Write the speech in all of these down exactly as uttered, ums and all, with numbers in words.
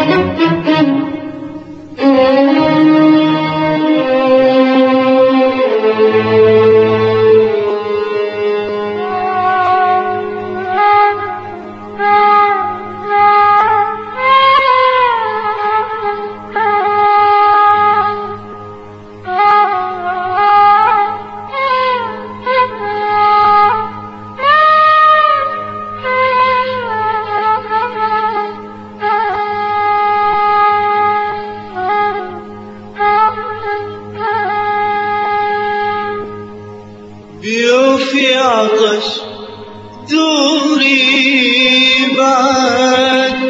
بيوفي عطش دوري بعد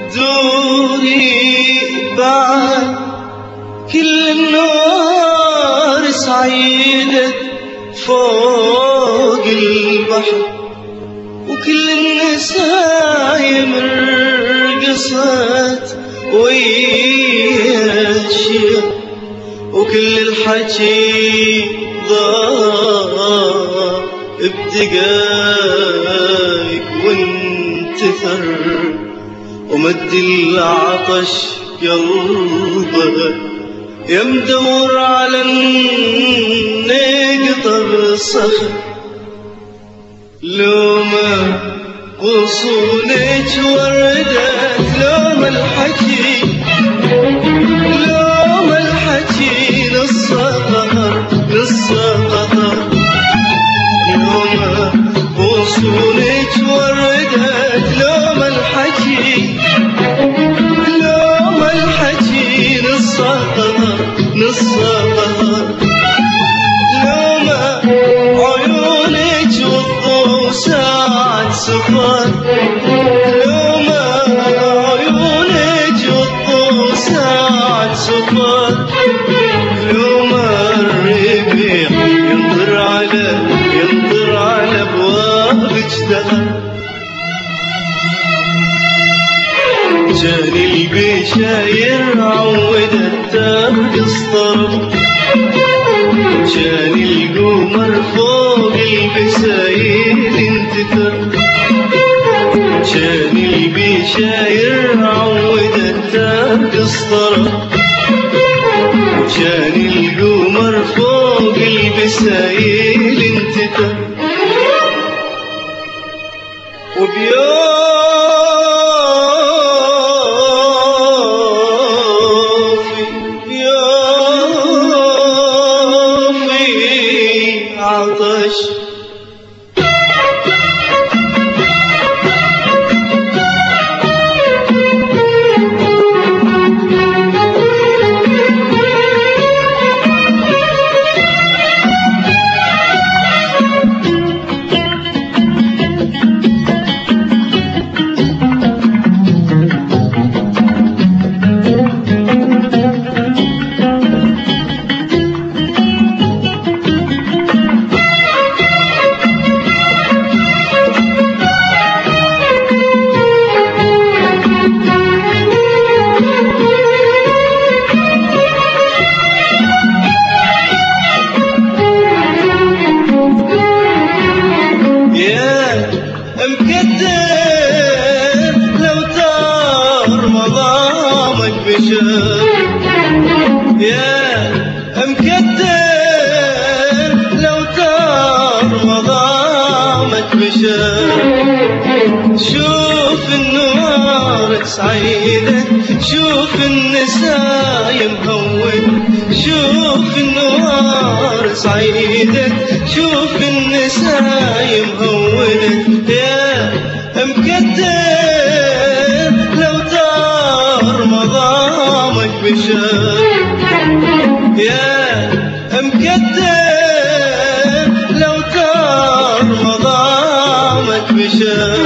دوري بعد كل النار سعيدة فوق البحر وكل النسايم رقصت ويا الشيخ وكل الحكي ضاع بدقايق وانتثر ومد العطش قلبه يا مدور على النقطة بالصخر لو ما غصونك وردت لو ما الحكي لو ما الحكي نص قهر نص قهر لو ما غصونك وردت لو ما الحكي لو ما الحكي نص قهر نص قهر لو ما عيونك والضوء ساعة سفر لو ما عيونك والضوء ساعة سفر لو ما الربيع ينظر على ينظر على ابوابك دهر جاني البشاير عودت ترقص طرب جاني القمر فوق البسايل انتثر جاني البشاير عودت ترقص طرب جاني القمر فوق البسايل انتثر وبيوفي بيوفي عطش مكدر لو طار مظامك بشر يا مكدر لو طار مظامك بشر شوف النوار سعيدة شوف النسايم مهون شوف النوار سعيدة شوف النسايم مهونة يا مكدر لو طار مظامك بشر يا مكدر لو طار مظامك بشر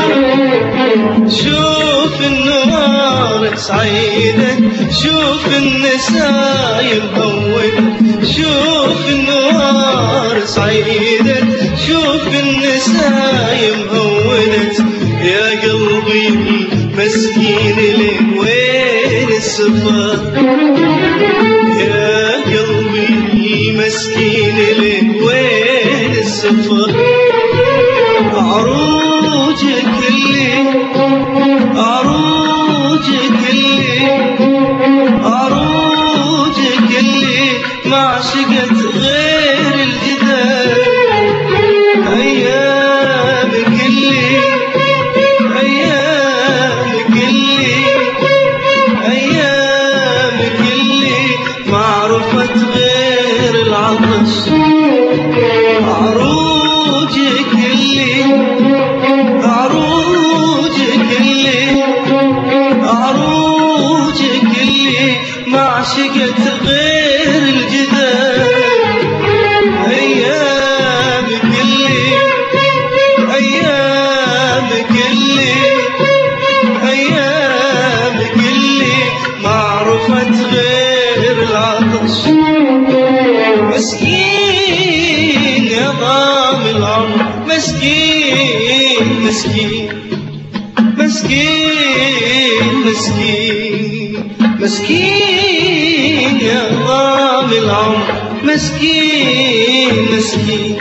شوف النوار سعيدة شوف النسايم مهونة شوف النوار سعيدة شوف النسايم مهونة يا قلبي مسكين لك وين السفر يا قلبي مسكين لك وين السفر عروجك اللي عروجك اللي ما عشقت غير الجدل. أيامك اللي أيامك اللي أيامك اللي ما عرفت غير العطش. مسكين يا ضام العمر، مسكين مسكين مسكين مسكين مسكين يا ضام العمر، مسكين مسكين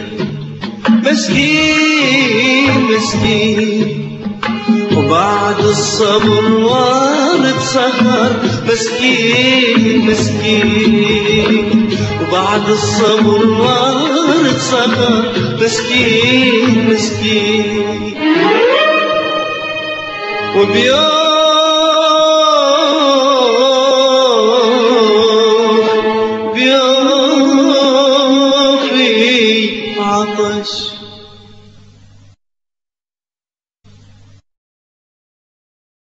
مسكين مسكين. وبعد الصبر وارد سهر، مسكين مسكين. وبعد الصبر وارد سهر، مسكين مسكين. وبيوم